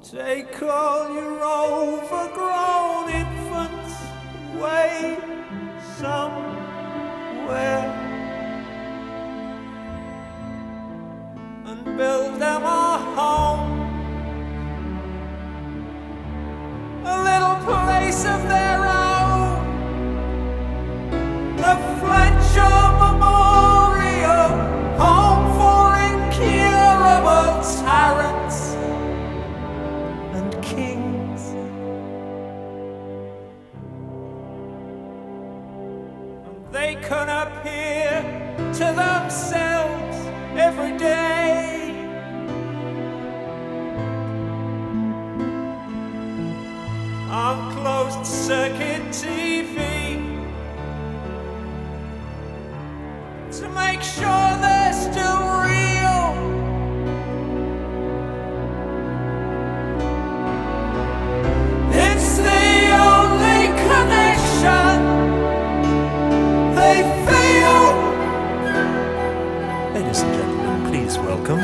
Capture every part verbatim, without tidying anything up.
Take all your overgrown infants away somewhere and build them a home, a little place of their own, the Fletcher Memorial Home for Incurable Tyrants and Kings. And they can appear to themselves every day on closed circuit T V to make sure they're still real. It's the only connection they feel. Ladies and gentlemen, please welcome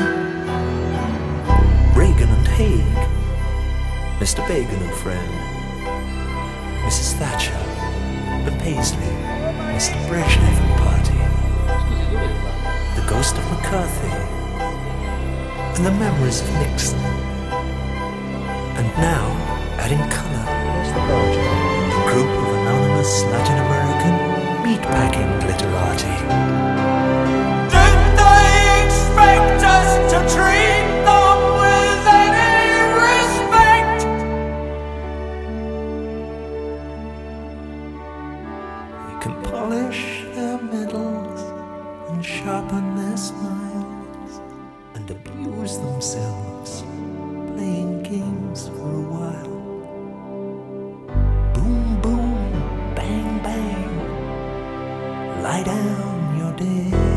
Reagan and Haig, Mister Bagan and friend, Missus Thatcher and Paisley, Mister Brezhnev and party, the ghost of McCarthy, and the memories of Nixon. And now, adding colour, a group of anonymous Latin American meatpacking glitterati. Did they expect us to treat them with any respect? We can polish their medals and sharpen their smiles and abuse themselves playing games for a while. Boom, boom, bang, bang, lie down, you're dead.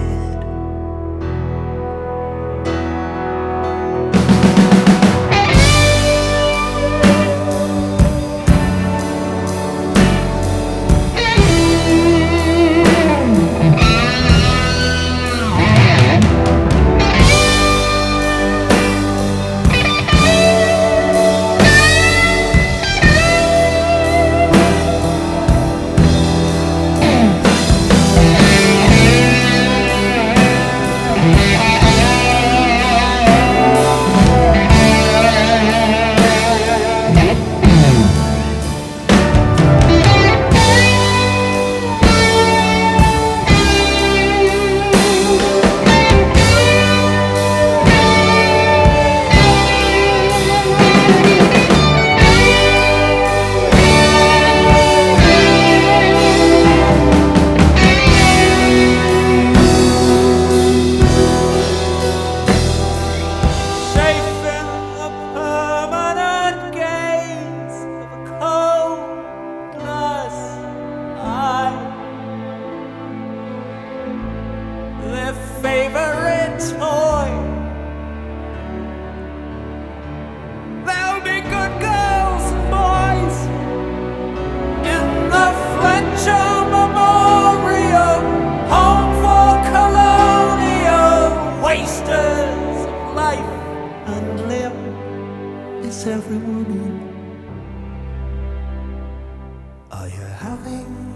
Favorite toy. There'll be good girls and boys in the Fletcher Memorial Home for Colonial Wasters of life and limb. Is everyone in? Are you having